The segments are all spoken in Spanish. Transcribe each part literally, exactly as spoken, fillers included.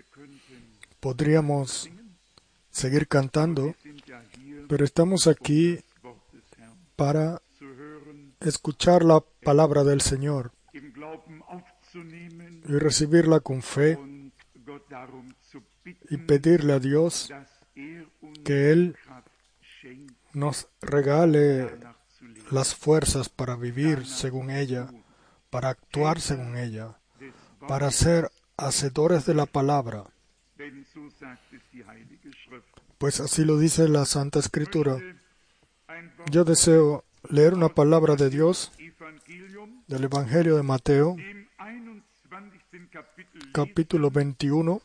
Podríamos seguir cantando, pero estamos aquí para escuchar la palabra del Señor y recibirla con fe y pedirle a Dios que Él nos regale las fuerzas para vivir según ella, para actuar según ella, para ser hacedores de la palabra. Pues así lo dice la Santa Escritura. Yo deseo leer una palabra de Dios del Evangelio de Mateo, capítulo veintiuno,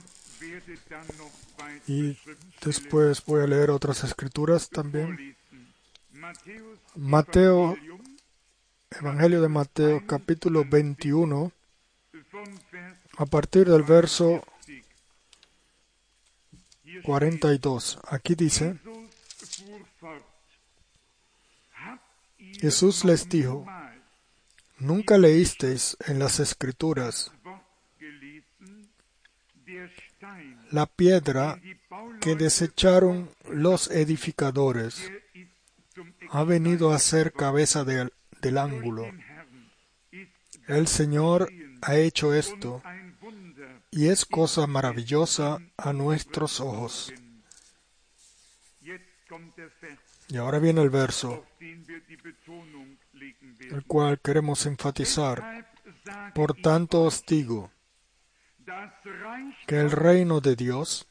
y después voy a leer otras escrituras también. Mateo, Evangelio de Mateo, capítulo veintiuno, a partir del verso cuarenta y dos. Aquí dice: Jesús les dijo: ¿Nunca leísteis en las Escrituras la piedra que desecharon los edificadores ha venido a ser cabeza del, del ángulo? El Señor ha hecho esto, y es cosa maravillosa a nuestros ojos. Y ahora viene el verso, el cual queremos enfatizar. Por tanto os digo, que el reino de Dios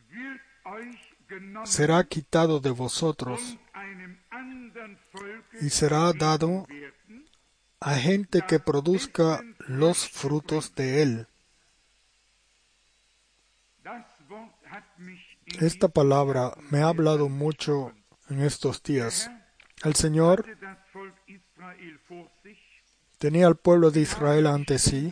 será quitado de vosotros y será dado a gente que produzca los frutos de él. Esta palabra me ha hablado mucho en estos días. El Señor tenía al pueblo de Israel ante sí,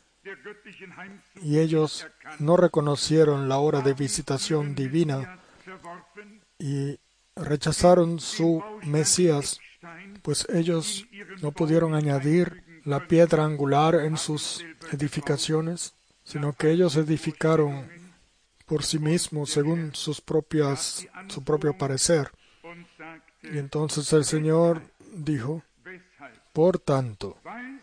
y ellos no reconocieron la hora de visitación divina y rechazaron su Mesías, pues ellos no pudieron añadir la piedra angular en sus edificaciones, sino que ellos edificaron por sí mismos según sus propias, su propio parecer. Y entonces el Señor dijo: por tanto.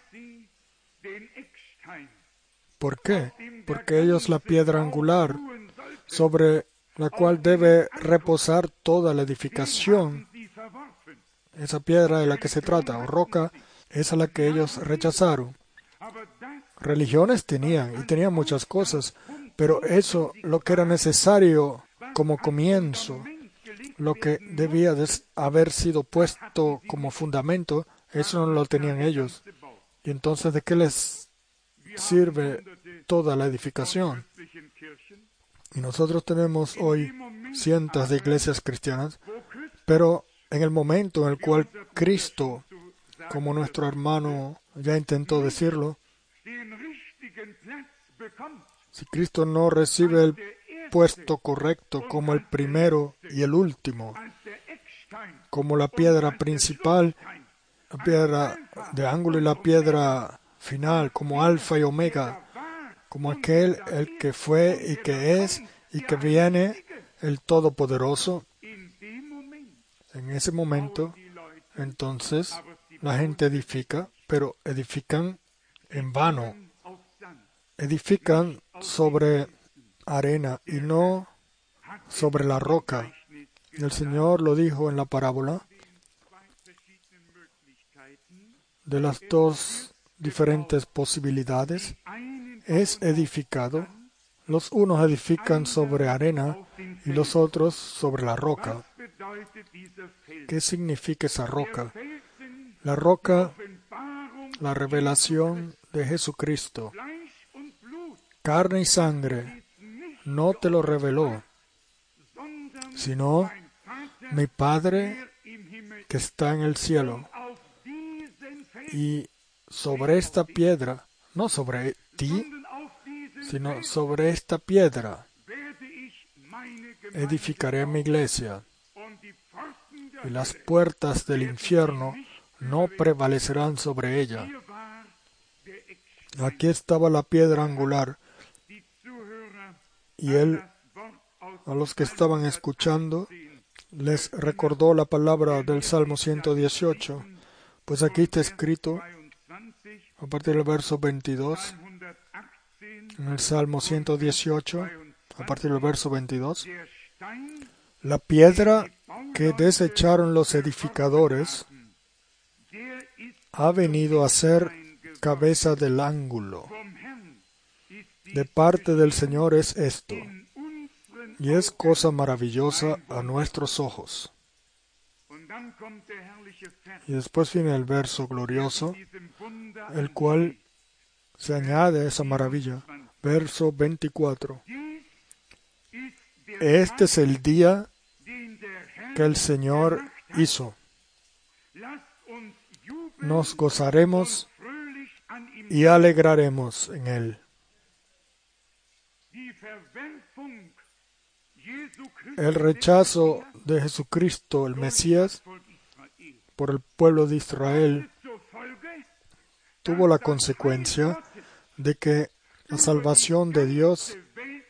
¿Por qué? Porque ellos la piedra angular sobre la cual debe reposar toda la edificación, esa piedra de la que se trata, o roca, es a la que ellos rechazaron. Religiones tenían, y tenían muchas cosas, pero eso, lo que era necesario como comienzo, lo que debía de haber sido puesto como fundamento, eso no lo tenían ellos. Y entonces, ¿de qué les sirve toda la edificación? Y nosotros tenemos hoy cientos de iglesias cristianas, pero en el momento en el cual Cristo, como nuestro hermano ya intentó decirlo, si Cristo no recibe el puesto correcto como el primero y el último, como la piedra principal, la piedra de ángulo y la piedra final, como alfa y omega, como aquel el que fue y que es y que viene, el Todopoderoso, en ese momento, entonces la gente edifica, pero edifican en vano. Edifican sobre arena y no sobre la roca. Y el Señor lo dijo en la parábola de las dos diferentes posibilidades. Es edificado. Los unos edifican sobre arena y los otros sobre la roca. ¿Qué significa esa roca? La roca, la revelación de Jesucristo. Carne y sangre no te lo reveló, sino mi Padre que está en el cielo. Y sobre esta piedra, no sobre ti, sino sobre esta piedra, edificaré mi iglesia, y las puertas del infierno no prevalecerán sobre ella. Aquí estaba la piedra angular. Y él, a los que estaban escuchando, les recordó la palabra del Salmo ciento dieciocho. Pues aquí está escrito, a partir del verso veintidós, en el Salmo ciento dieciocho, a partir del verso veintidós, la piedra que desecharon los edificadores ha venido a ser cabeza del ángulo. De parte del Señor es esto, y es cosa maravillosa a nuestros ojos. Y después viene el verso glorioso, el cual se añade a esa maravilla. Verso veinticuatro. Este es el día que el Señor hizo. Nos gozaremos y alegraremos en él. El rechazo de Jesucristo, el Mesías, por el pueblo de Israel, tuvo la consecuencia de que la salvación de Dios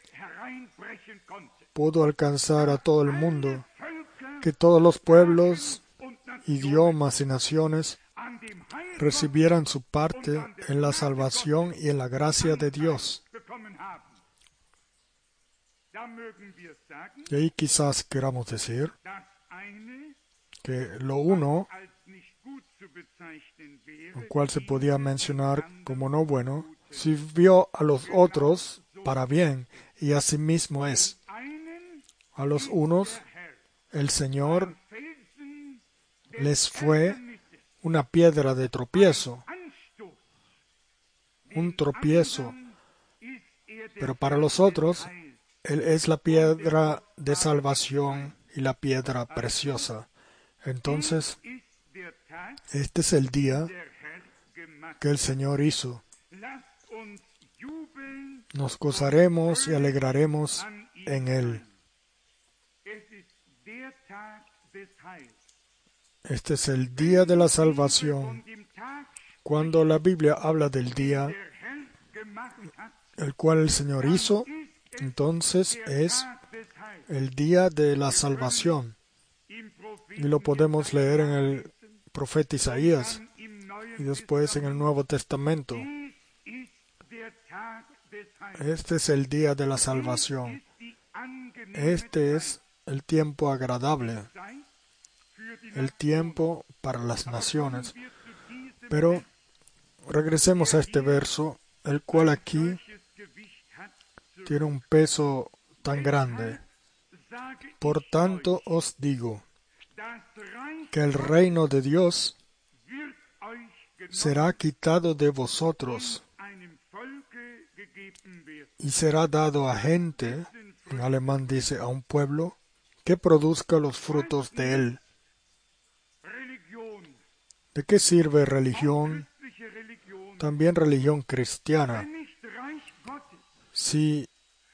pudo alcanzar a todo el mundo, que todos los pueblos, idiomas y naciones recibieran su parte en la salvación y en la gracia de Dios. Y ahí quizás queramos decir que lo uno, lo cual se podía mencionar como no bueno, sirvió a los otros para bien, y asimismo es. A los unos, el Señor les fue una piedra de tropiezo, un tropiezo, pero para los otros, Él es la piedra de salvación y la piedra preciosa. Entonces, este es el día que el Señor hizo. Nos gozaremos y alegraremos en Él. Este es el día de la salvación. Cuando la Biblia habla del día, el cual el Señor hizo, entonces es el día de la salvación. Y lo podemos leer en el profeta Isaías y después en el Nuevo Testamento. Este es el día de la salvación. Este es el tiempo agradable, el tiempo para las naciones. Pero regresemos a este verso, el cual aquí tiene un peso tan grande. Por tanto os digo que el reino de Dios será quitado de vosotros y será dado a gente, en alemán dice a un pueblo, que produzca los frutos de él. ¿De qué sirve religión? También religión cristiana. Si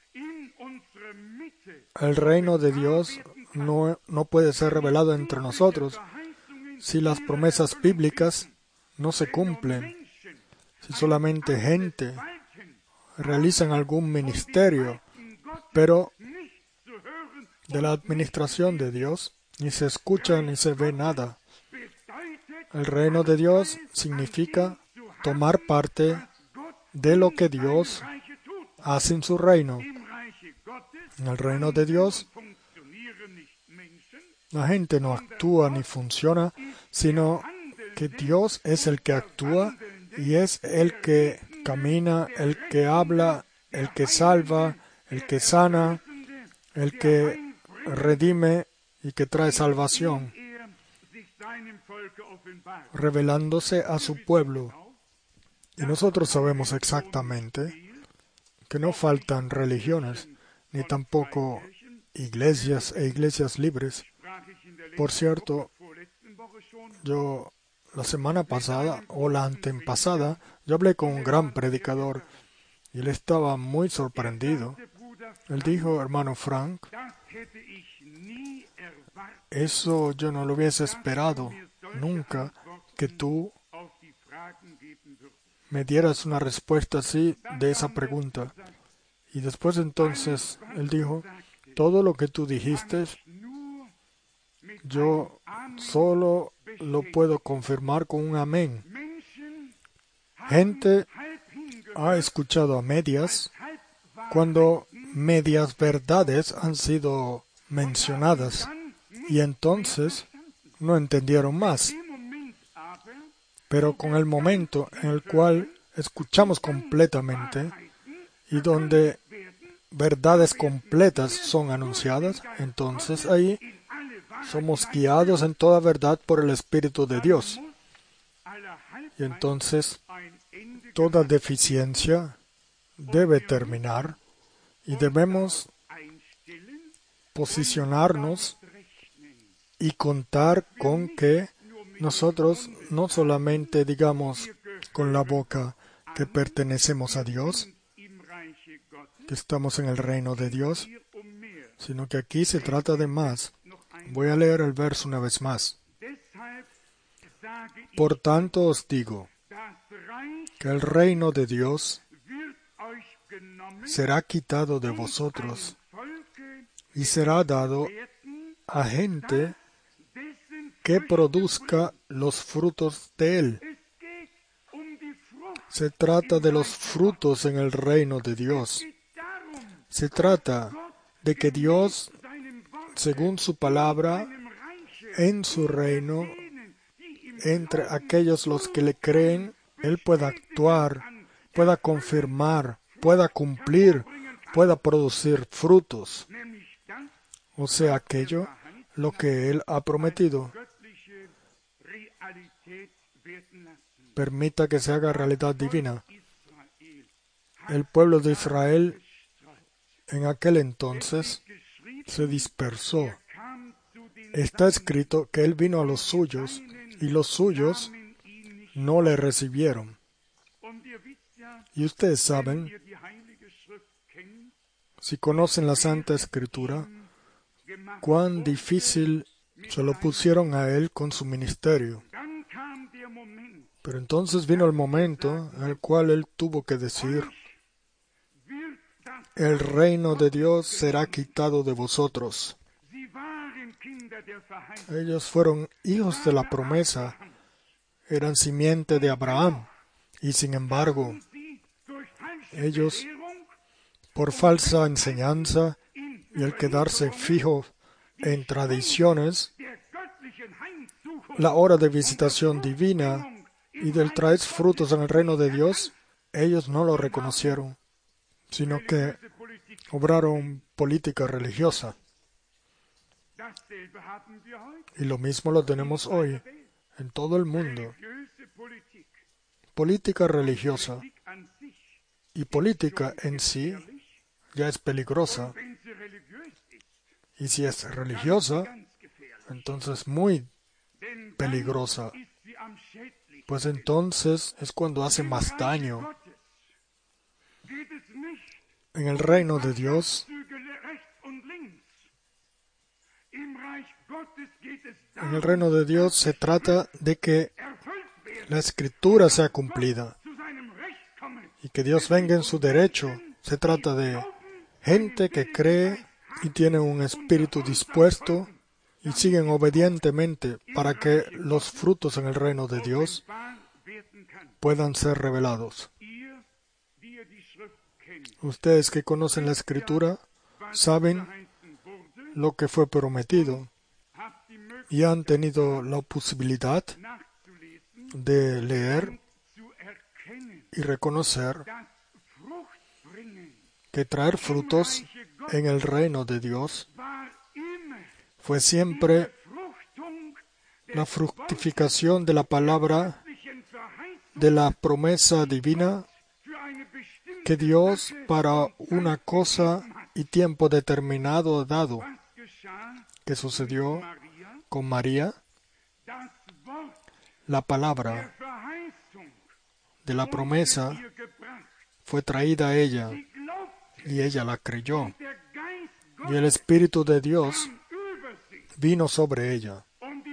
el reino de Dios no, no puede ser revelado entre nosotros, si las promesas bíblicas no se cumplen, si solamente gente realizan algún ministerio, pero de la administración de Dios ni se escucha ni se ve nada. El reino de Dios significa tomar parte de lo que Dios hace en su reino. En el reino de Dios, la gente no actúa ni funciona, sino que Dios es el que actúa y es el que camina, el que habla, el que salva, el que sana, el que redime y que trae salvación, revelándose a su pueblo. Y nosotros sabemos exactamente que no faltan religiones, ni tampoco iglesias e iglesias libres. Por cierto, yo la semana pasada o la antepasada, yo hablé con un gran predicador y él estaba muy sorprendido. Él dijo, hermano Frank, eso yo no lo hubiese esperado nunca, que tú me dieras una respuesta así de esa pregunta. Y después entonces él dijo, todo lo que tú dijiste, yo solo lo puedo confirmar con un amén. Gente ha escuchado a medias cuando medias verdades han sido mencionadas y entonces no entendieron más. Pero con el momento en el cual escuchamos completamente y donde verdades completas son anunciadas, entonces ahí somos guiados en toda verdad por el Espíritu de Dios. Y entonces toda deficiencia debe terminar y debemos posicionarnos y contar con que nosotros no solamente digamos con la boca que pertenecemos a Dios, que estamos en el reino de Dios, sino que aquí se trata de más. Voy a leer el verso una vez más. Por tanto os digo que el reino de Dios será quitado de vosotros y será dado a gente que produzca los frutos de él. Se trata de los frutos en el reino de Dios. Se trata de que Dios, según su palabra, en su reino, entre aquellos los que le creen, Él pueda actuar, pueda confirmar, pueda cumplir, pueda producir frutos. O sea, aquello, lo que Él ha prometido. Permita que se haga realidad divina. El pueblo de Israel en aquel entonces se dispersó. Está escrito que Él vino a los suyos y los suyos no le recibieron. Y ustedes saben, si conocen la Santa Escritura, cuán difícil se lo pusieron a Él con su ministerio. Pero entonces vino el momento en el cual Él tuvo que decir, el reino de Dios será quitado de vosotros. Ellos fueron hijos de la promesa, eran simiente de Abraham, y sin embargo, ellos, por falsa enseñanza y el quedarse fijo en tradiciones, la hora de visitación divina y del traer frutos en el reino de Dios, ellos no lo reconocieron, sino que obraron política religiosa. Y lo mismo lo tenemos hoy en todo el mundo. Política religiosa y política en sí ya es peligrosa. Y si es religiosa, entonces muy peligrosa. Pues entonces es cuando hace más daño. En el reino de Dios, en el reino de Dios se trata de que la Escritura sea cumplida y que Dios venga en su derecho. Se trata de gente que cree y tiene un espíritu dispuesto y siguen obedientemente para que los frutos en el reino de Dios puedan ser revelados. Ustedes que conocen la Escritura saben lo que fue prometido y han tenido la posibilidad de leer y reconocer que traer frutos en el reino de Dios fue siempre la fructificación de la palabra, de la promesa divina que Dios para una cosa y tiempo determinado dado, que sucedió con María. La palabra de la promesa fue traída a ella y ella la creyó. Y el Espíritu de Dios vino sobre ella.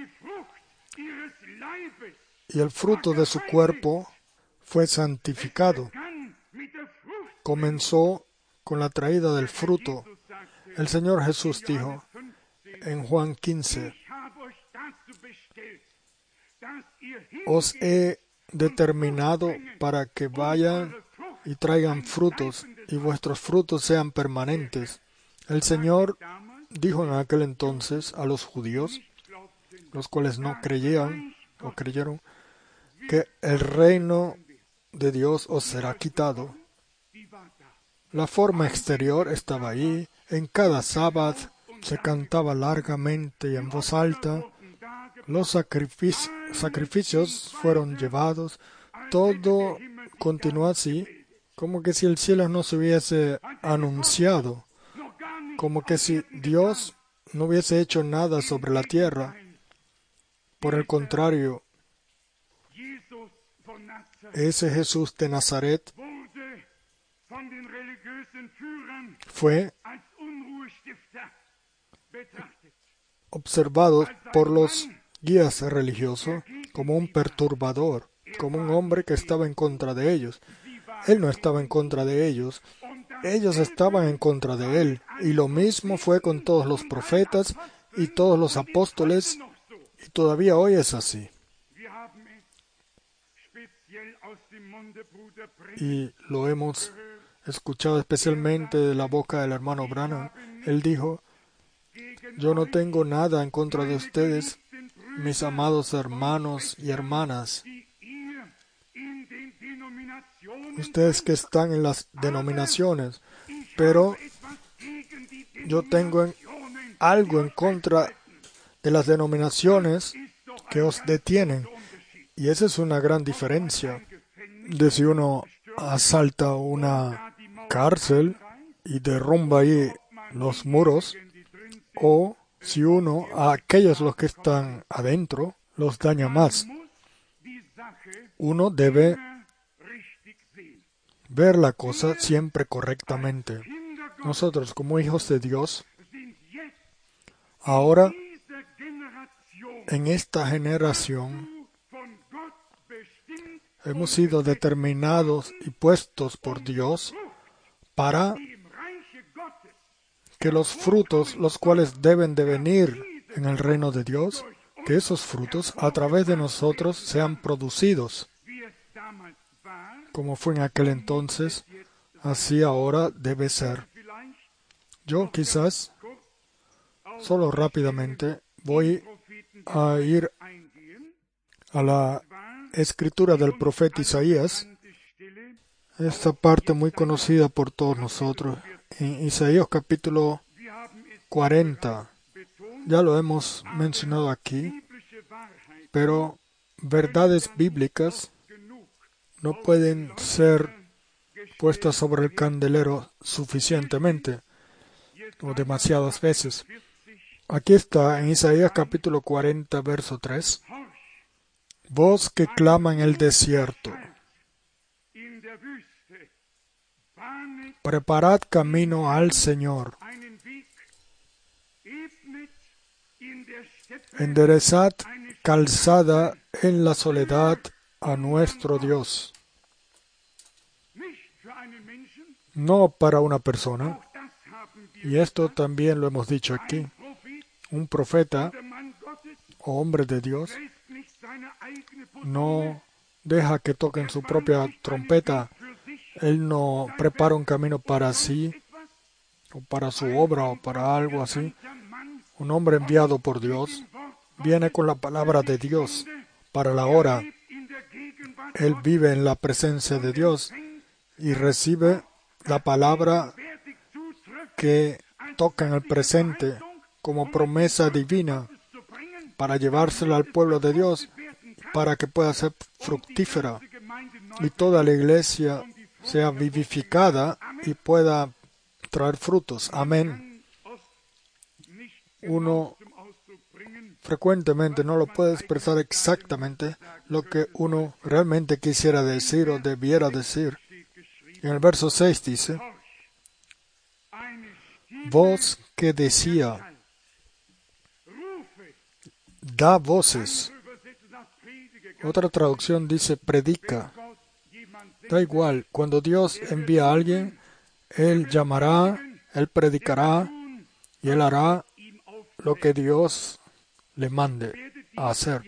Y el fruto de su cuerpo fue santificado. Comenzó con la traída del fruto. El Señor Jesús dijo en Juan quince, os he determinado para que vayan y traigan frutos, y vuestros frutos sean permanentes. El Señor dijo en aquel entonces a los judíos, los cuales no creían o creyeron, que el reino de Dios os será quitado. La forma exterior estaba ahí. En cada sábado se cantaba largamente y en voz alta. Los sacrific- sacrificios fueron llevados. Todo continuó así, como que si el cielo no se hubiese anunciado, como que si Dios no hubiese hecho nada sobre la tierra. Por el contrario, ese Jesús de Nazaret fue observado por los guías religiosos como un perturbador, como un hombre que estaba en contra de ellos. Él no estaba en contra de ellos, ellos estaban en contra de él. Y lo mismo fue con todos los profetas y todos los apóstoles, y todavía hoy es así. Y lo hemos escuchado especialmente de la boca del hermano Branham. Él dijo, yo no tengo nada en contra de ustedes, mis amados hermanos y hermanas, ustedes que están en las denominaciones, pero yo tengo en- algo en contra de las denominaciones que os detienen. Y esa es una gran diferencia de si uno asalta una cárcel y derrumba ahí los muros, o si uno a aquellos los que están adentro los daña más. Uno debe ver la cosa siempre correctamente. Nosotros, como hijos de Dios, ahora en esta generación hemos sido determinados y puestos por Dios para que los frutos, los cuales deben de venir en el reino de Dios, que esos frutos a través de nosotros sean producidos. Como fue en aquel entonces, así ahora debe ser. Yo quizás, solo rápidamente, voy a ir a la escritura del profeta Isaías, esta parte muy conocida por todos nosotros, en Isaías capítulo cuarenta. Ya lo hemos mencionado aquí, pero verdades bíblicas no pueden ser puestas sobre el candelero suficientemente o demasiadas veces. Aquí está en Isaías capítulo cuarenta, verso tres. Voz que clama en el desierto, preparad camino al Señor, enderezad calzada en la soledad a nuestro Dios. No para una persona, y esto también lo hemos dicho aquí, un profeta o hombre de Dios no deja que toquen su propia trompeta. Él no prepara un camino para sí, o para su obra, o para algo así. Un hombre enviado por Dios viene con la palabra de Dios para la hora. Él vive en la presencia de Dios y recibe la palabra que toca en el presente como promesa divina para llevársela al pueblo de Dios, para que pueda ser fructífera y toda la iglesia sea vivificada y pueda traer frutos. Amén. Uno frecuentemente no lo puede expresar exactamente lo que uno realmente quisiera decir o debiera decir. En el verso seis dice, voz que decía, da voces. Otra traducción dice, predica. Da igual, cuando Dios envía a alguien, Él llamará, Él predicará y Él hará lo que Dios le mande a hacer.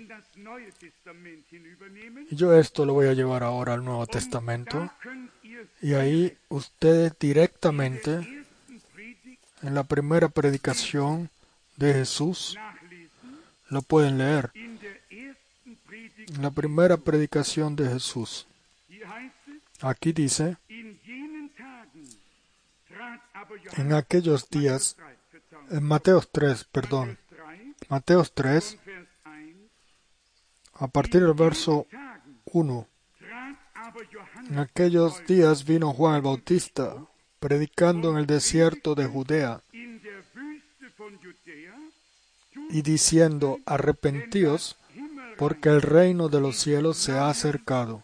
Y yo esto lo voy a llevar ahora al Nuevo Testamento. Y ahí ustedes directamente, en la primera predicación de Jesús, lo pueden leer. En la primera predicación de Jesús. Aquí dice, en aquellos días, en Mateo tres, perdón, Mateo tres, a partir del verso uno. En aquellos días vino Juan el Bautista, predicando en el desierto de Judea, y diciendo, arrepentíos, porque el reino de los cielos se ha acercado.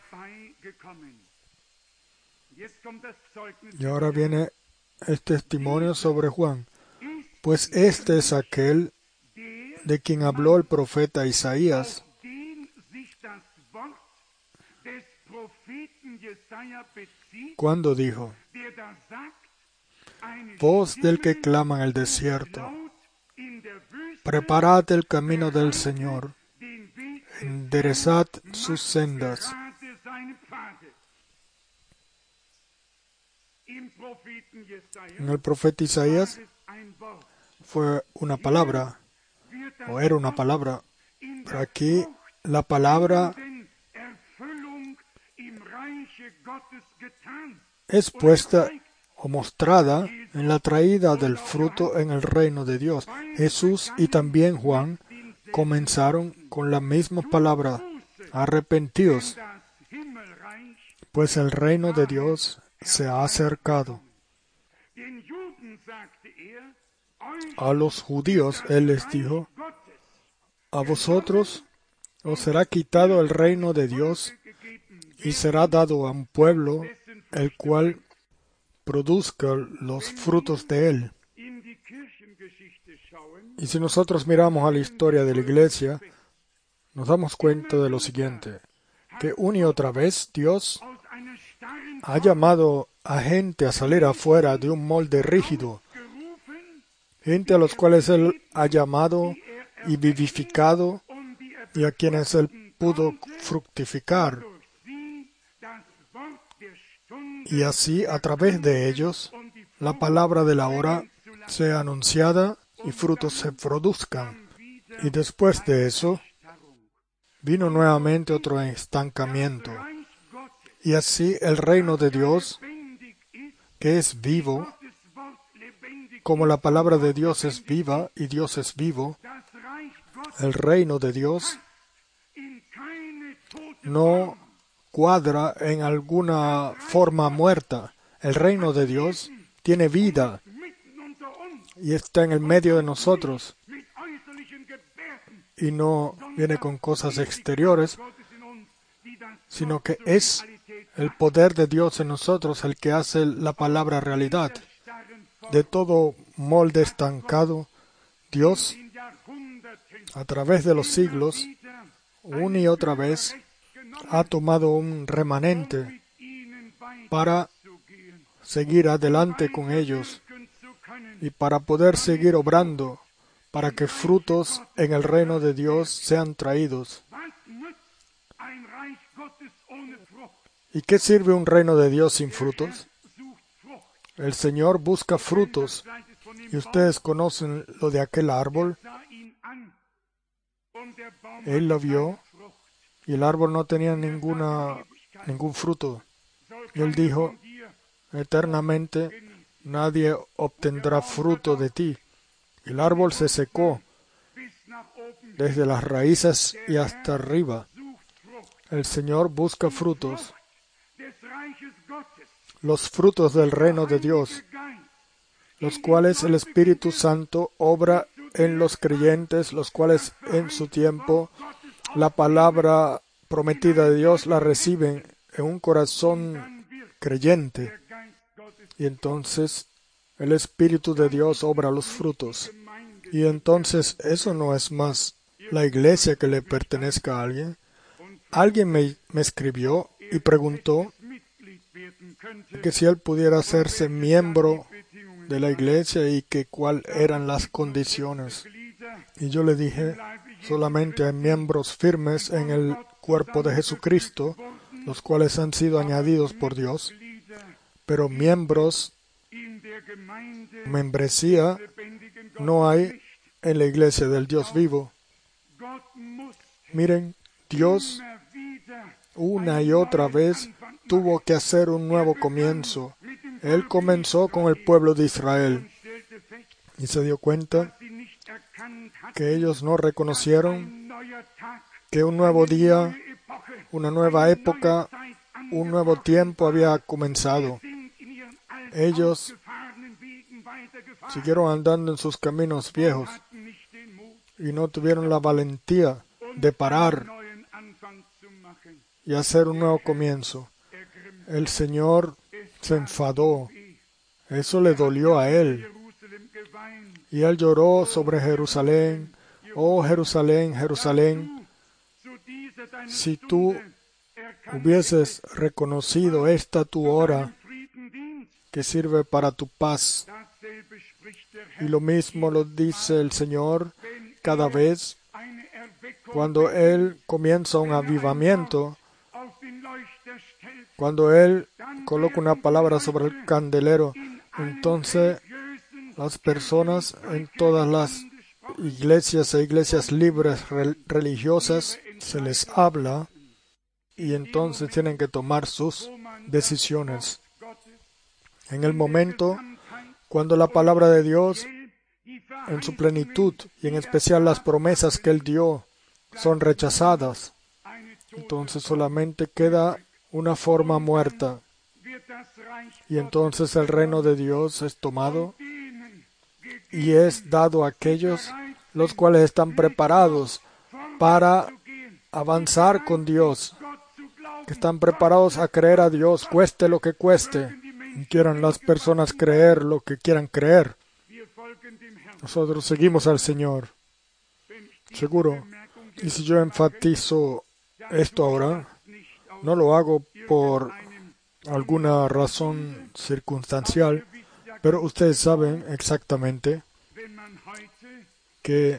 Y ahora viene el testimonio sobre Juan. Pues este es aquel de quien habló el profeta Isaías, cuando dijo, voz del que clama en el desierto, preparad el camino del Señor, enderezad sus sendas. En el profeta Isaías fue una palabra, o era una palabra, pero aquí la palabra es puesta o mostrada en la traída del fruto en el reino de Dios. Jesús y también Juan comenzaron con la misma palabra, arrepentíos, pues el reino de Dios se ha acercado. A los judíos Él les dijo, a vosotros os será quitado el reino de Dios y será dado a un pueblo el cual produzca los frutos de él. Y si nosotros miramos a la historia de la iglesia, nos damos cuenta de lo siguiente, que una y otra vez Dios ha llamado a gente a salir afuera de un molde rígido, gente a los cuales Él ha llamado y vivificado y a quienes Él pudo fructificar. Y así, a través de ellos, la palabra de la hora sea anunciada y frutos se produzcan. Y después de eso, vino nuevamente otro estancamiento. Y así el reino de Dios, que es vivo, como la palabra de Dios es viva y Dios es vivo, el reino de Dios no cuadra en alguna forma muerta. El reino de Dios tiene vida y está en el medio de nosotros y no viene con cosas exteriores, sino que es el poder de Dios en nosotros el que hace la palabra realidad. De todo molde estancado, Dios, a través de los siglos, una y otra vez, ha tomado un remanente para seguir adelante con ellos y para poder seguir obrando, para que frutos en el reino de Dios sean traídos. ¿Y qué sirve un reino de Dios sin frutos? El Señor busca frutos, y ustedes conocen lo de aquel árbol. Él lo vio, y el árbol no tenía ninguna, ningún fruto. Y Él dijo, eternamente nadie obtendrá fruto de ti. El árbol se secó desde las raíces y hasta arriba. El Señor busca frutos, los frutos del reino de Dios, los cuales el Espíritu Santo obra en los creyentes, los cuales en su tiempo la palabra prometida de Dios la reciben en un corazón creyente. Y entonces el Espíritu de Dios obra los frutos. Y entonces eso no es más la iglesia que le pertenezca a alguien. Alguien me, me escribió y preguntó que si él pudiera hacerse miembro de la iglesia y que cuáles eran las condiciones. Y yo le dije, solamente hay miembros firmes en el cuerpo de Jesucristo, los cuales han sido añadidos por Dios, pero miembros, membresía, no hay en la iglesia del Dios vivo. Miren, Dios una y otra vez tuvo que hacer un nuevo comienzo. Él comenzó con el pueblo de Israel y se dio cuenta que ellos no reconocieron que un nuevo día, una nueva época, un nuevo tiempo había comenzado. Ellos siguieron andando en sus caminos viejos y no tuvieron la valentía de parar y hacer un nuevo comienzo. El Señor se enfadó. Eso le dolió a él. Y él lloró sobre Jerusalén. Oh Jerusalén, Jerusalén, si tú hubieses reconocido esta tu hora que sirve para tu paz. Y lo mismo lo dice el Señor cada vez cuando Él comienza un avivamiento, cuando Él coloca una palabra sobre el candelero. Entonces las personas en todas las iglesias e iglesias libres religiosas se les habla y entonces tienen que tomar sus decisiones. En el momento cuando la palabra de Dios en su plenitud y en especial las promesas que Él dio son rechazadas, entonces solamente queda una forma muerta y entonces el reino de Dios es tomado y es dado a aquellos los cuales están preparados para avanzar con Dios, que están preparados a creer a Dios, cueste lo que cueste, y quieran las personas creer lo que quieran creer. Nosotros seguimos al Señor, seguro. Y si yo enfatizo esto ahora, no lo hago por alguna razón circunstancial, pero ustedes saben exactamente que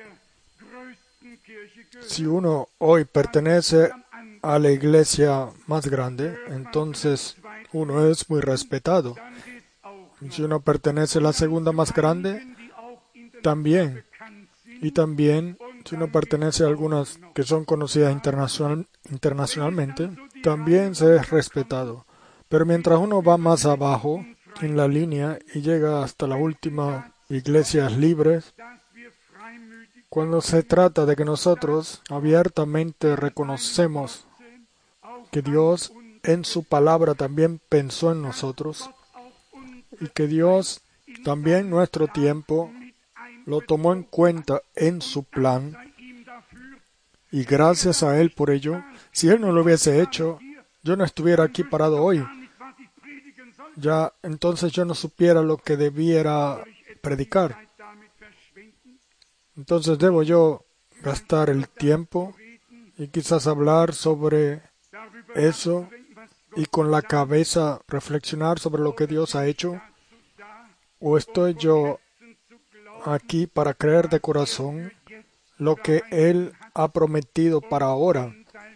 si uno hoy pertenece a la iglesia más grande, entonces uno es muy respetado. Y si uno pertenece a la segunda más grande, también. Y también, si uno pertenece a algunas que son conocidas internacional, internacionalmente, también se es respetado. Pero mientras uno va más abajo en la línea y llega hasta la última iglesias libres, cuando se trata de que nosotros abiertamente reconocemos que Dios en su palabra también pensó en nosotros y que Dios también nuestro tiempo lo tomó en cuenta en su plan y gracias a Él por ello, si Él no lo hubiese hecho, yo no estuviera aquí parado hoy. Ya entonces yo no supiera lo que debiera predicar. Entonces debo yo gastar el tiempo y quizás hablar sobre eso y con la cabeza reflexionar sobre lo que Dios ha hecho. ¿O estoy yo aquí para creer de corazón lo que Él ha prometido para ahora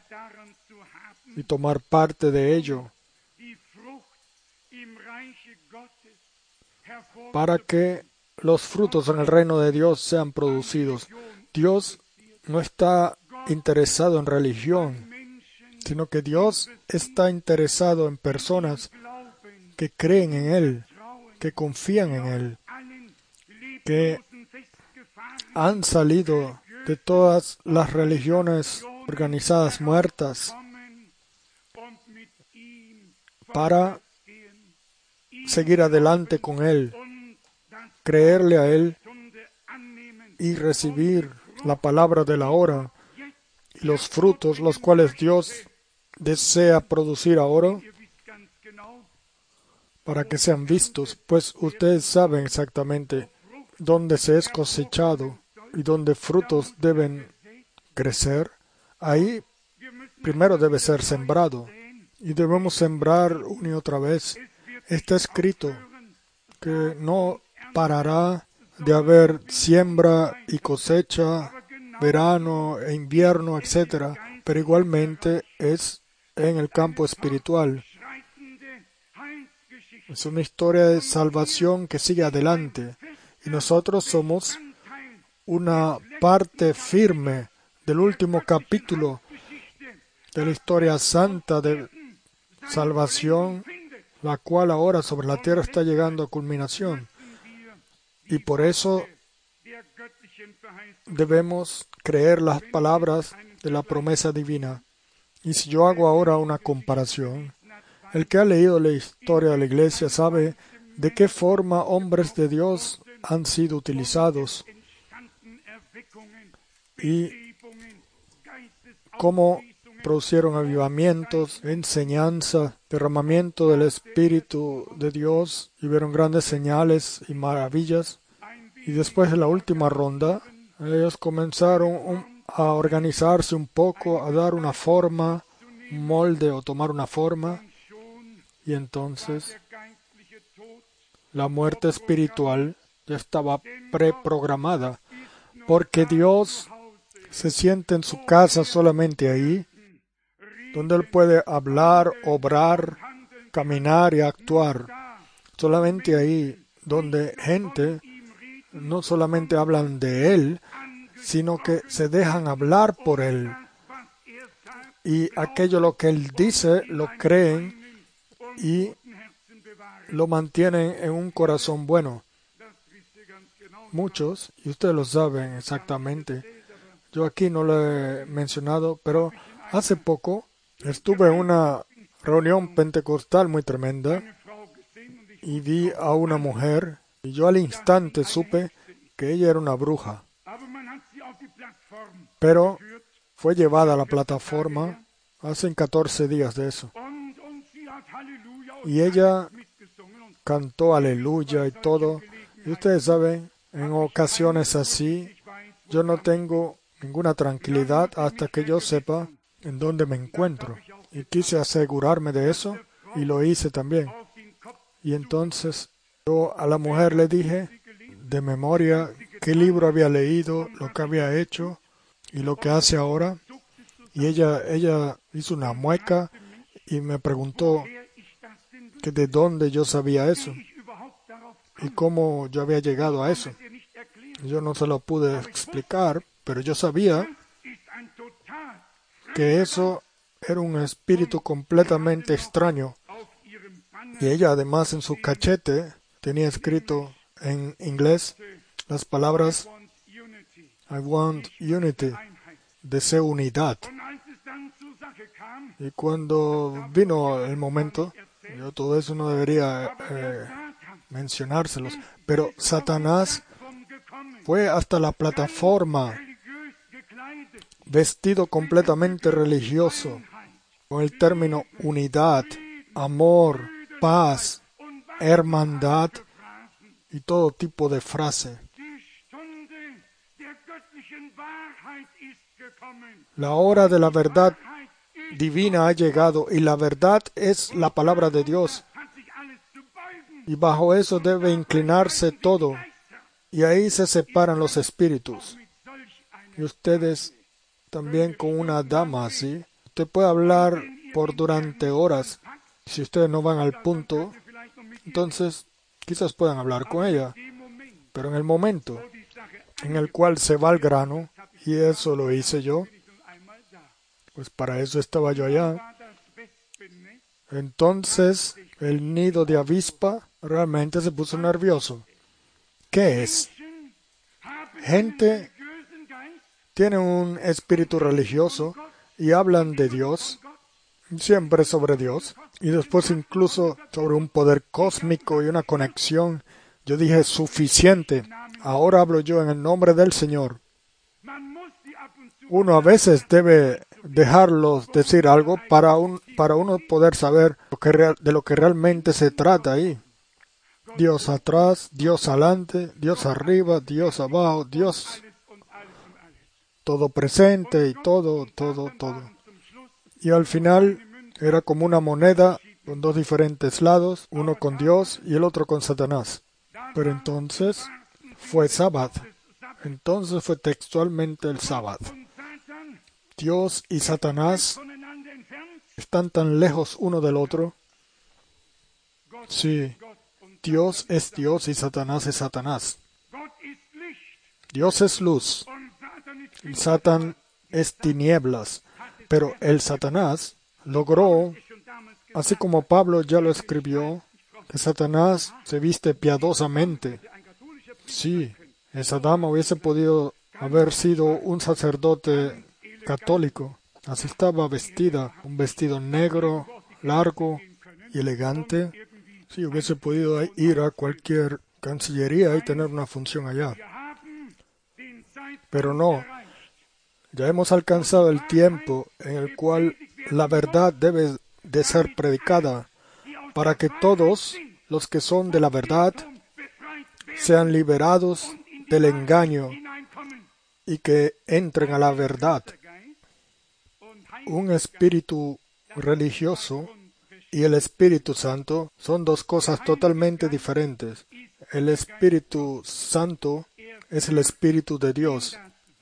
y tomar parte de ello para que los frutos en el reino de Dios sean producidos? Dios no está interesado en religión, sino que Dios está interesado en personas que creen en Él, que confían en Él, que han salido de todas las religiones organizadas muertas para seguir adelante con Él, creerle a Él y recibir la palabra de la hora y los frutos los cuales Dios desea producir ahora para que sean vistos, pues ustedes saben exactamente dónde se es cosechado y dónde frutos deben crecer. Ahí primero debe ser sembrado. y debemos sembrar una y otra vez. Está escrito que no parará de haber siembra y cosecha, verano e invierno, etcétera, pero igualmente es en el campo espiritual. Es una historia de salvación que sigue adelante y nosotros somos una parte firme del último capítulo de la historia santa de salvación, la cual ahora sobre la tierra está llegando a culminación. Y por eso debemos creer las palabras de la promesa divina. Y si yo hago ahora una comparación, el que ha leído la historia de la Iglesia sabe de qué forma hombres de Dios han sido utilizados y cómo producieron avivamientos, enseñanza, derramamiento del Espíritu de Dios y vieron grandes señales y maravillas. Y después de la última ronda, ellos comenzaron un, a organizarse un poco, a dar una forma, un molde o tomar una forma. Y entonces la muerte espiritual ya estaba preprogramada, porque Dios se siente en su casa solamente ahí, donde Él puede hablar, obrar, caminar y actuar. Solamente ahí, donde gente no solamente hablan de Él, sino que se dejan hablar por Él. Y aquello lo que Él dice, lo creen y lo mantienen en un corazón bueno. Muchos, y ustedes lo saben exactamente, yo aquí no lo he mencionado, pero hace poco estuve en una reunión pentecostal muy tremenda y vi a una mujer y yo al instante supe que ella era una bruja. Pero fue llevada a la plataforma hace catorce días de eso. Y ella cantó aleluya y todo. Y ustedes saben, en ocasiones así, yo no tengo ninguna tranquilidad hasta que yo sepa en dónde me encuentro. Y quise asegurarme de eso y lo hice también. Y entonces yo a la mujer le dije de memoria qué libro había leído, lo que había hecho y lo que hace ahora. Y ella, ella hizo una mueca y me preguntó que de dónde yo sabía eso y cómo yo había llegado a eso. Yo no se lo pude explicar, pero yo sabía que eso era un espíritu completamente extraño. Y ella además en su cachete tenía escrito en inglés las palabras I want unity, deseo unidad. Y cuando vino el momento, yo todo eso no debería eh, mencionárselos, pero Satanás fue hasta la plataforma vestido completamente religioso, con el término unidad, amor, paz, hermandad y todo tipo de frase. La hora de la verdad divina ha llegado y la verdad es la palabra de Dios. Y bajo eso debe inclinarse todo. Y ahí se separan los espíritus. Y ustedes también con una dama así, usted puede hablar por durante horas. Si ustedes no van al punto, entonces quizás puedan hablar con ella. Pero en el momento en el cual se va al grano, y eso lo hice yo, pues para eso estaba yo allá. Entonces el nido de avispa realmente se puso nervioso. ¿Qué es? Gente tiene un espíritu religioso y hablan de Dios, siempre sobre Dios, y después incluso sobre un poder cósmico y una conexión. Yo dije, suficiente, ahora hablo yo en el nombre del Señor. Uno a veces debe dejarlos decir algo para, un, para uno poder saber lo que real, de lo que realmente se trata ahí. Dios atrás, Dios adelante, Dios arriba, Dios abajo, Dios todo presente y todo, todo, todo. Y al final Era como una moneda con dos diferentes lados, uno con Dios y el otro con Satanás. Pero entonces fue sábado. Entonces fue textualmente el sábado. Dios y Satanás están tan lejos uno del otro. Sí, Dios es Dios y Satanás es Satanás. Dios es luz y Satán es tinieblas. Pero el Satanás logró, así como Pablo ya lo escribió, que Satanás se viste piadosamente. Sí, esa dama hubiese podido haber sido un sacerdote católico. Así estaba vestida, un vestido negro, largo y elegante. Sí, hubiese podido ir a cualquier cancillería y tener una función allá. Pero no, ya hemos alcanzado el tiempo en el cual la verdad debe de ser predicada para que todos los que son de la verdad sean liberados del engaño y que entren a la verdad. Un espíritu religioso y el Espíritu Santo son dos cosas totalmente diferentes. El Espíritu Santo es el Espíritu de Dios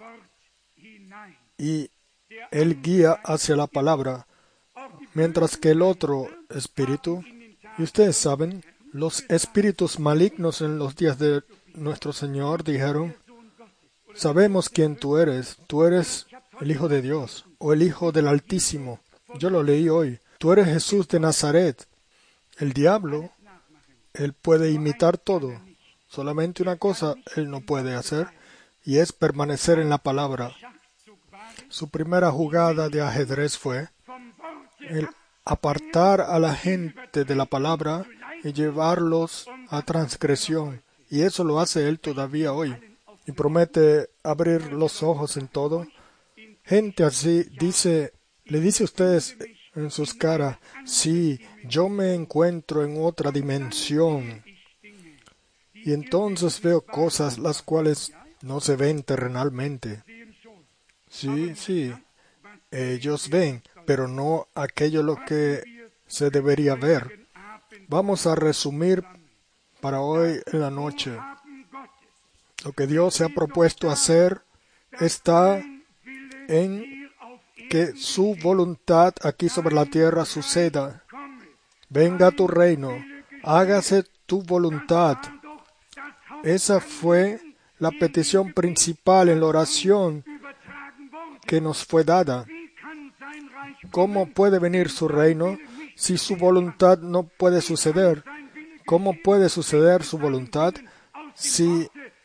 y Él guía hacia la palabra, mientras que el otro espíritu, y ustedes saben, los espíritus malignos en los días de nuestro Señor dijeron: sabemos quién tú eres, tú eres el Hijo de Dios o el Hijo del Altísimo. Yo lo leí hoy. Tú eres Jesús de Nazaret. El diablo, él puede imitar todo. Solamente una cosa él no puede hacer, y es permanecer en la palabra. Su primera jugada de ajedrez fue el apartar a la gente de la palabra y llevarlos a transgresión. Y eso lo hace él todavía hoy. Y promete abrir los ojos en todo. Gente así dice, le dice a ustedes en sus caras: sí, yo me encuentro en otra dimensión. Y entonces veo cosas las cuales no se ven terrenalmente. Sí, sí, ellos ven, pero no aquello lo que se debería ver. Vamos a resumir para hoy en la noche. Lo que Dios se ha propuesto hacer está en que su voluntad aquí sobre la tierra suceda. Venga tu reino, hágase tu voluntad. Esa fue la petición principal en la oración que nos fue dada. ¿Cómo puede venir su reino si su voluntad no puede suceder? ¿Cómo puede suceder su voluntad si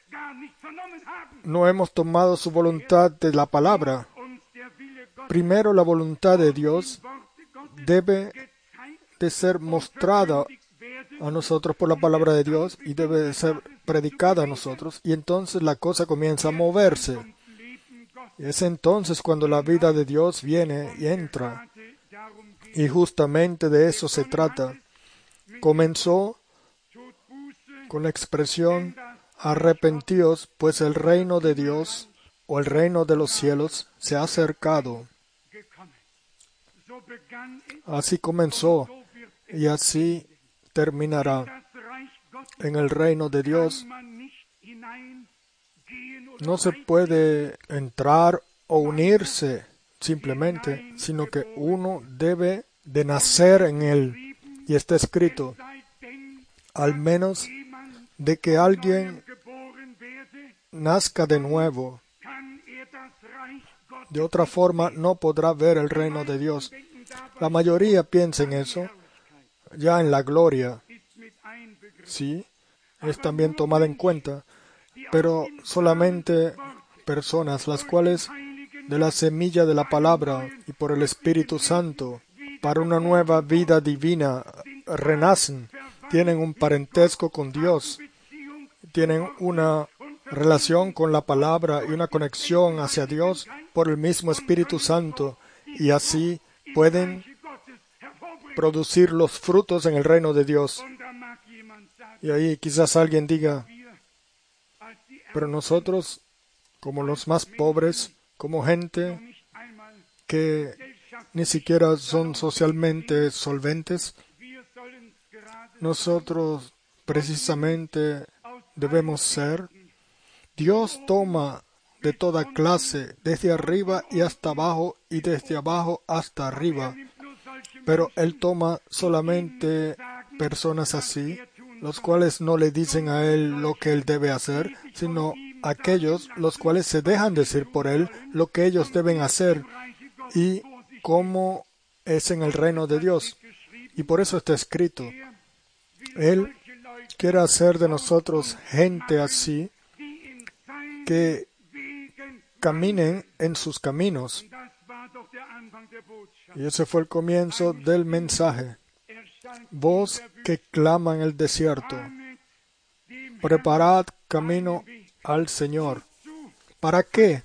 no hemos tomado su voluntad de la palabra? Primero, la voluntad de Dios debe de ser mostrada a nosotros por la palabra de Dios y debe de ser predicada a nosotros, y entonces la cosa comienza a moverse. Y es entonces cuando la vida de Dios viene y entra. Y justamente de eso se trata. Comenzó con la expresión: arrepentíos, pues el reino de Dios o el reino de los cielos se ha acercado. Así comenzó y así terminará. En el reino de Dios no se puede entrar o unirse simplemente, sino que uno debe de nacer en él. Y está escrito: al menos de que alguien nazca de nuevo. De otra forma no podrá ver el reino de Dios. La mayoría piensa en eso, ya en la gloria. Sí, es también tomada en cuenta, pero solamente personas las cuales de la semilla de la palabra y por el Espíritu Santo para una nueva vida divina renacen, tienen un parentesco con Dios, tienen una relación con la palabra y una conexión hacia Dios por el mismo Espíritu Santo, y así pueden producir los frutos en el reino de Dios. Y ahí quizás alguien diga: pero nosotros, como los más pobres, como gente que ni siquiera son socialmente solventes. Nosotros precisamente debemos ser. Dios toma de toda clase, desde arriba y hasta abajo, y desde abajo hasta arriba. Pero Él toma solamente personas así, los cuales no le dicen a Él lo que Él debe hacer, sino aquellos los cuales se dejan decir por Él lo que ellos deben hacer y cómo es en el reino de Dios. Y por eso está escrito. Él quiere hacer de nosotros gente así, que caminen en sus caminos. Y ese fue el comienzo del mensaje. Voz que clama en el desierto. Preparad camino al Señor. ¿Para qué?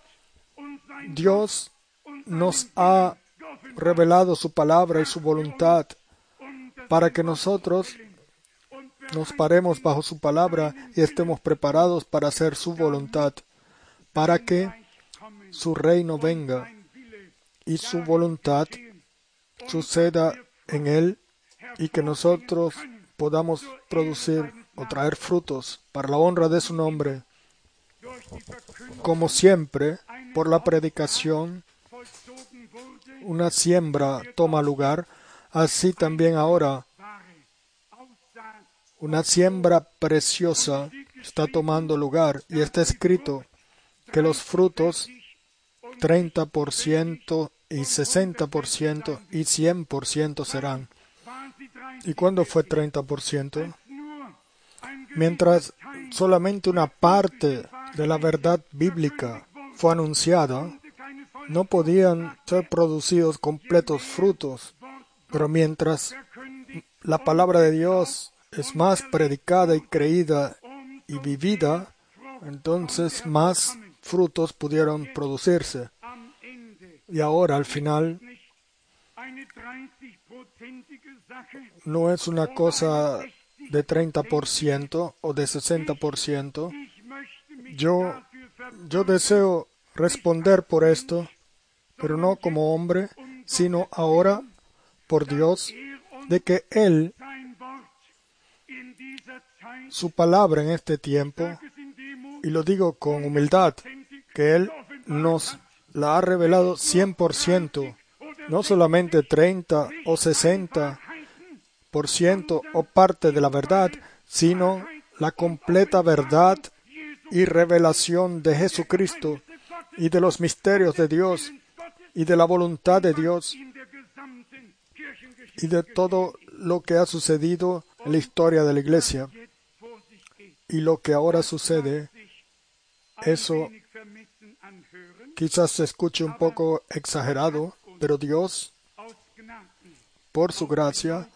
Dios nos ha revelado su palabra y su voluntad para que nosotros nos paremos bajo su palabra y estemos preparados para hacer su voluntad, para que su reino venga y su voluntad suceda en él y que nosotros podamos producir o traer frutos para la honra de su nombre. Como siempre, por la predicación, una siembra toma lugar, así también ahora una siembra preciosa está tomando lugar y está escrito que los frutos treinta por ciento y sesenta por ciento y cien por ciento serán. ¿Y cuándo fue treinta por ciento? Mientras solamente una parte de la verdad bíblica fue anunciada, no podían ser producidos completos frutos. Pero mientras la palabra de Dios es más predicada y creída y vivida, entonces más frutos pudieron producirse. Y ahora, al final, no es una cosa de treinta por ciento o de sesenta por ciento. Yo, yo deseo responder por esto, pero no como hombre, sino ahora por Dios, de que Él, su palabra en este tiempo, y lo digo con humildad, que Él nos la ha revelado cien por ciento, no solamente treinta o sesenta por ciento o parte de la verdad, sino la completa verdad y revelación de Jesucristo y de los misterios de Dios y de la voluntad de Dios y de todo lo que ha sucedido en la historia de la Iglesia. Y lo que ahora sucede, eso quizás se escuche un poco exagerado, pero Dios, por su gracia,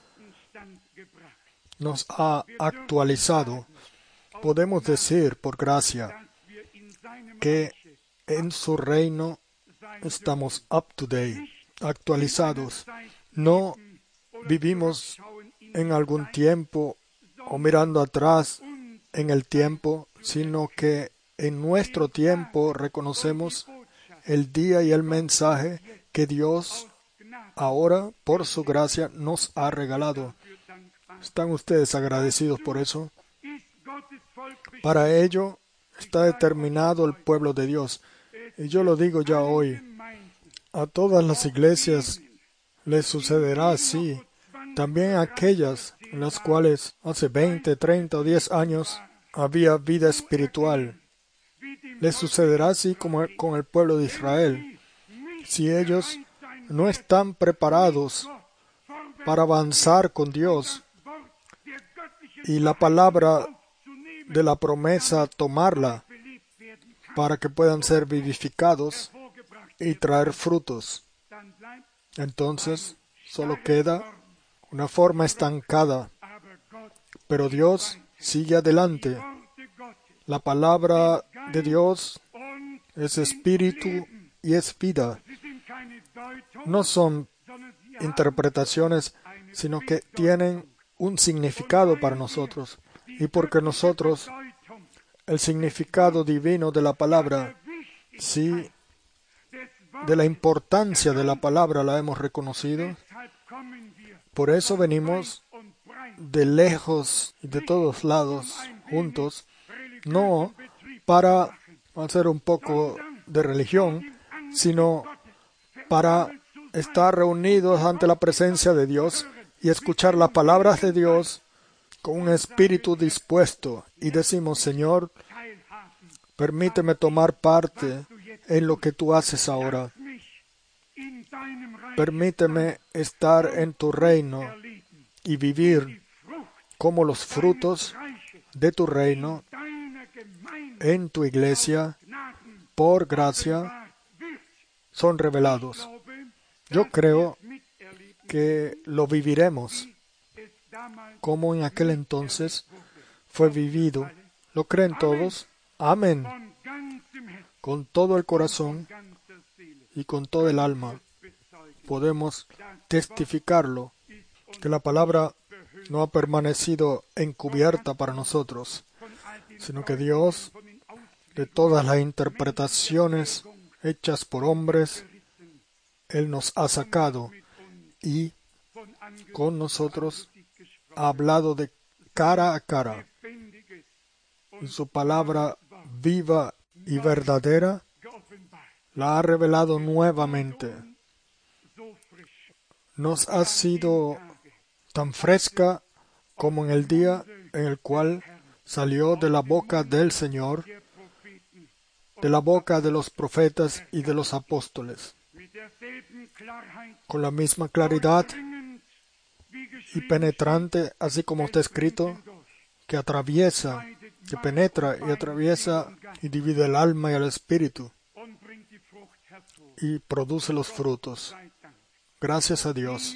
nos ha actualizado. Podemos decir, por gracia, que en su reino estamos up to date, actualizados. No vivimos en algún tiempo o mirando atrás en el tiempo, sino que en nuestro tiempo reconocemos el día y el mensaje que Dios ahora, por su gracia, nos ha regalado. ¿Están ustedes agradecidos por eso? Para ello está determinado el pueblo de Dios. Y yo lo digo ya hoy. A todas las iglesias les sucederá así. También a aquellas en las cuales hace veinte, treinta o diez años había vida espiritual. Les sucederá así como con el pueblo de Israel. Si ellos no están preparados para avanzar con Dios y la palabra de la promesa tomarla para que puedan ser vivificados y traer frutos, entonces solo queda una forma estancada. Pero Dios sigue adelante. La palabra de Dios es espíritu y es vida. No son interpretaciones, sino que tienen un significado para nosotros. Y porque nosotros, el significado divino de la palabra, si de la importancia de la palabra la hemos reconocido. Por eso venimos de lejos y de todos lados juntos, no para hacer un poco de religión, sino para estar reunidos ante la presencia de Dios y escuchar las palabras de Dios con un espíritu dispuesto. Y decimos, Señor, permíteme tomar parte en lo que tú haces ahora. Permíteme estar en tu reino y vivir como los frutos de tu reino en tu iglesia, por gracia, son revelados. Yo creo que lo viviremos como en aquel entonces fue vivido. ¿Lo creen todos? Amén. Con todo el corazón y con todo el alma podemos testificarlo, que la palabra no ha permanecido encubierta para nosotros, sino que Dios, de todas las interpretaciones hechas por hombres, Él nos ha sacado y con nosotros ha hablado de cara a cara. Y su palabra viva y verdadera la ha revelado nuevamente. Nos ha sido tan fresca como en el día en el cual salió de la boca del Señor, de la boca de los profetas y de los apóstoles, con la misma claridad y penetrante, así como está escrito, que atraviesa, que penetra y atraviesa y divide el alma y el espíritu y produce los frutos. Gracias a Dios.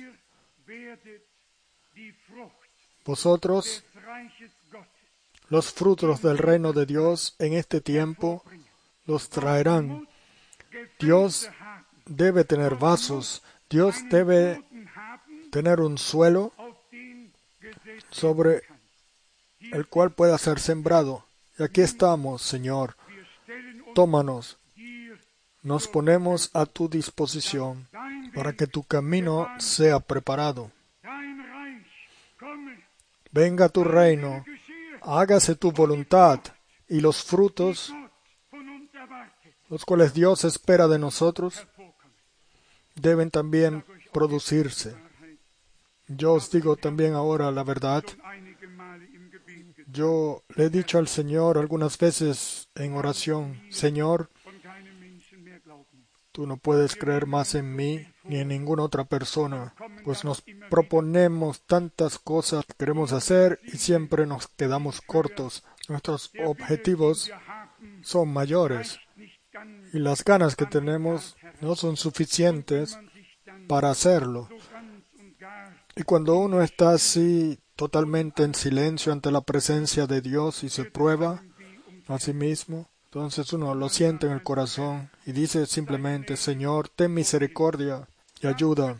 Vosotros, los frutos del reino de Dios en este tiempo, los traerán. Dios debe tener vasos. Dios debe tener un suelo sobre el cual pueda ser sembrado. Y aquí estamos, Señor. Tómanos. Nos ponemos a tu disposición para que tu camino sea preparado. Venga tu reino, hágase tu voluntad, y los frutos, los cuales Dios espera de nosotros, deben también producirse. Yo os digo también ahora la verdad. Yo le he dicho al Señor algunas veces en oración, Señor, tú no puedes creer más en mí ni en ninguna otra persona, pues nos proponemos tantas cosas que queremos hacer y siempre nos quedamos cortos. Nuestros objetivos son mayores y las ganas que tenemos no son suficientes para hacerlo. Y cuando uno está así totalmente en silencio ante la presencia de Dios y se prueba a sí mismo, entonces uno lo siente en el corazón y dice simplemente, Señor, ten misericordia y ayuda.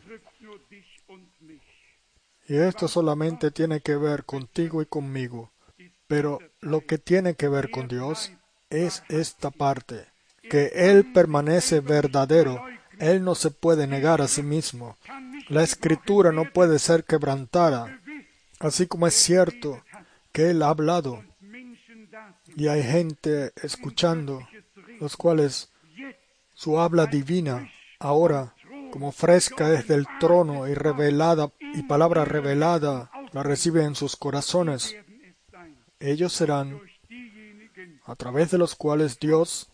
Y esto solamente tiene que ver contigo y conmigo. Pero lo que tiene que ver con Dios es esta parte, que Él permanece verdadero. Él no se puede negar a sí mismo. La Escritura no puede ser quebrantada. Así como es cierto que Él ha hablado y hay gente escuchando, los cuales su habla divina ahora, como fresca desde el trono y revelada y palabra revelada, la reciben en sus corazones. Ellos serán a través de los cuales Dios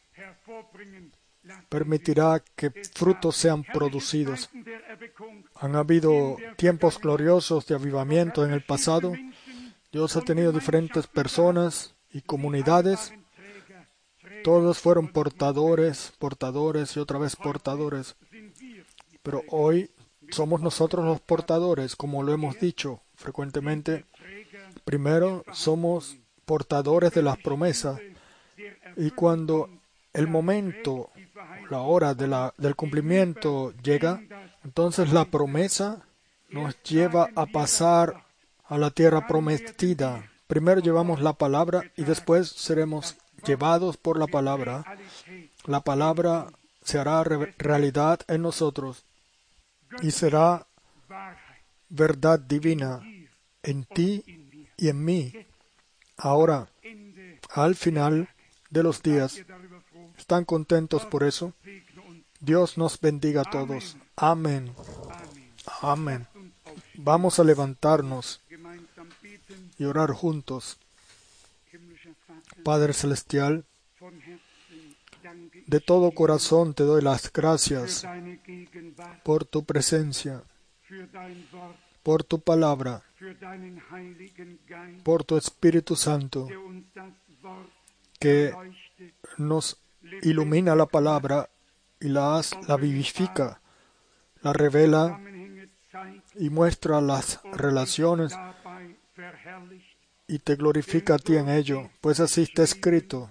permitirá que frutos sean producidos. Han habido tiempos gloriosos de avivamiento en el pasado. Dios ha tenido diferentes personas y comunidades. Todos fueron portadores, portadores y otra vez portadores. Pero hoy somos nosotros los portadores, como lo hemos dicho frecuentemente. Primero, somos portadores de las promesas. Y cuando el momento, la hora de la, del cumplimiento llega, entonces la promesa nos lleva a pasar a la tierra prometida. Primero llevamos la palabra y después seremos llevados por la palabra. La palabra se hará re- realidad en nosotros y será verdad divina en ti y en mí. Ahora, al final de los días, ¿están contentos por eso? Dios nos bendiga a todos. Amén. Amén. Vamos a levantarnos y orar juntos. Padre Celestial, de todo corazón te doy las gracias por tu presencia, por tu palabra, por tu Espíritu Santo, que nos ilumina la palabra y la, haz- la vivifica, la revela y muestra las relaciones y te glorifica a ti en ello, pues así está escrito,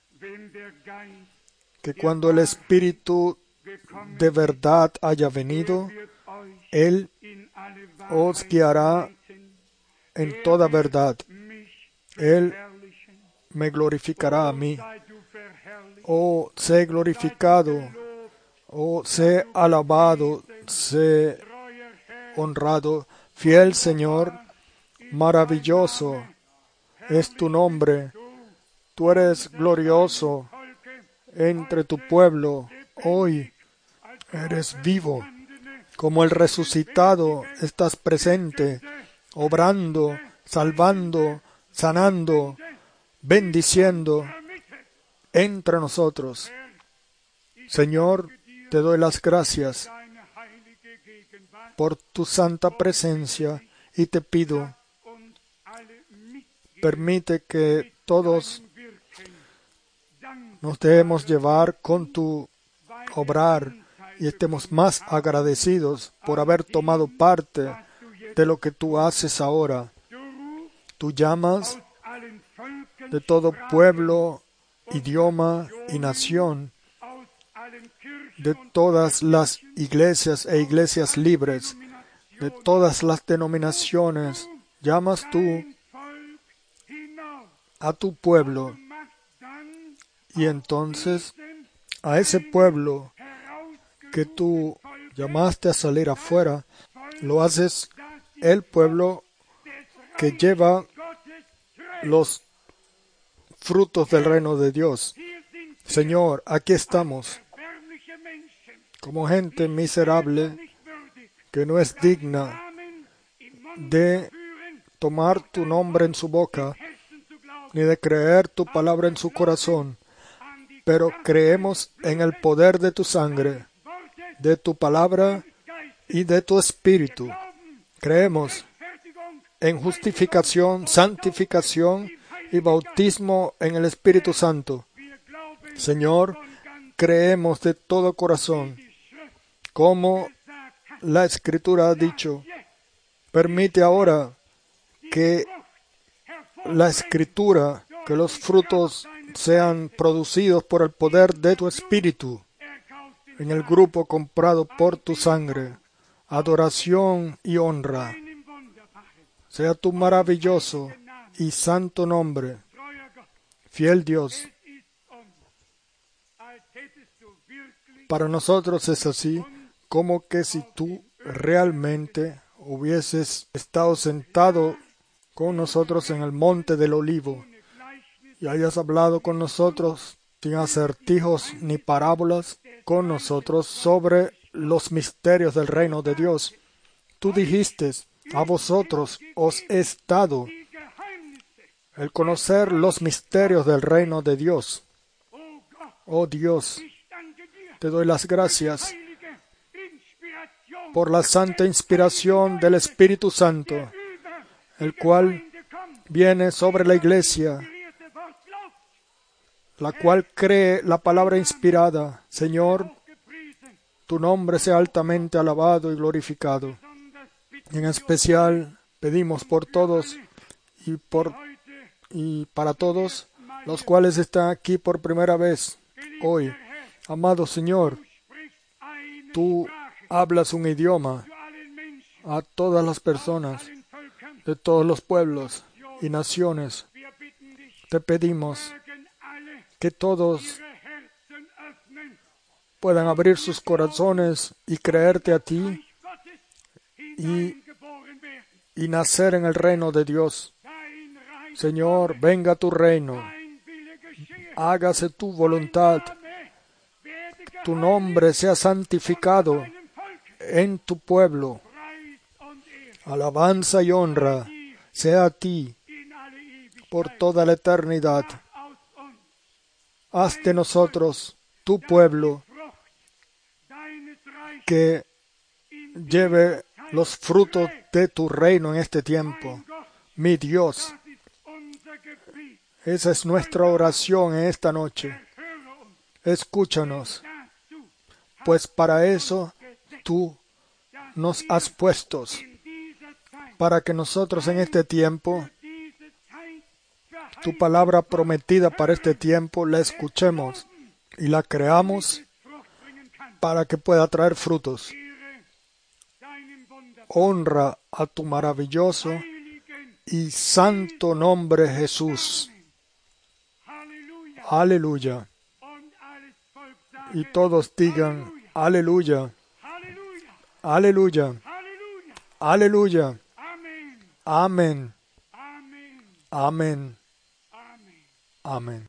que cuando el Espíritu de verdad haya venido, Él os guiará en toda verdad. Él me glorificará a mí. Oh, sé glorificado, oh, sé alabado, sé honrado, fiel Señor, maravilloso es tu nombre. Tú eres glorioso entre tu pueblo. Hoy eres vivo. Como el resucitado, estás presente, obrando, salvando, sanando, bendiciendo entre nosotros. Señor, te doy las gracias por tu santa presencia y te pido, permite que todos nos dejemos llevar con tu obrar y estemos más agradecidos por haber tomado parte de lo que tú haces ahora. Tú llamas de todo pueblo, idioma y nación, de todas las iglesias e iglesias libres, de todas las denominaciones, llamas tú a tu pueblo y entonces a ese pueblo que tú llamaste a salir afuera, lo haces el pueblo que lleva los frutos del reino de Dios. Señor, aquí estamos como gente miserable que no es digna de tomar tu nombre en su boca, ni de creer tu palabra en su corazón, pero creemos en el poder de tu sangre, de tu palabra y de tu espíritu. Creemos en justificación, santificación y bautismo en el Espíritu Santo. Señor, creemos de todo corazón, como la Escritura ha dicho. Permite ahora que la Escritura, que los frutos sean producidos por el poder de tu Espíritu en el grupo comprado por tu sangre. Adoración y honra sea tu maravilloso y santo nombre, fiel Dios. Para nosotros es así como que si tú realmente hubieses estado sentado con nosotros en el monte del Olivo y hayas hablado con nosotros sin acertijos ni parábolas con nosotros sobre los misterios del reino de Dios. Tú dijiste, a vosotros os es dado el conocer los misterios del reino de Dios. Oh Dios, te doy las gracias por la santa inspiración del Espíritu Santo, el cual viene sobre la iglesia, la cual cree la palabra inspirada. Señor, tu nombre sea altamente alabado y glorificado. En especial pedimos por todos y, por, y para todos los cuales están aquí por primera vez hoy. Amado Señor, tú hablas un idioma a todas las personas de todos los pueblos y naciones. Te pedimos que todos puedan abrir sus corazones y creerte a ti y, y nacer en el reino de Dios. Señor, venga tu reino, hágase tu voluntad, tu nombre sea santificado en tu pueblo. Alabanza y honra sea a ti por toda la eternidad. Haz de nosotros tu pueblo que lleve los frutos de tu reino en este tiempo. Mi Dios, esa es nuestra oración en esta noche. Escúchanos, pues para eso tú nos has puesto, para que nosotros en este tiempo, tu palabra prometida para este tiempo, la escuchemos y la creamos para que pueda traer frutos. Honra a tu maravilloso y santo nombre, Jesús. Aleluya. Y todos digan, aleluya. Aleluya. Aleluya. Amén. Amén. Amén.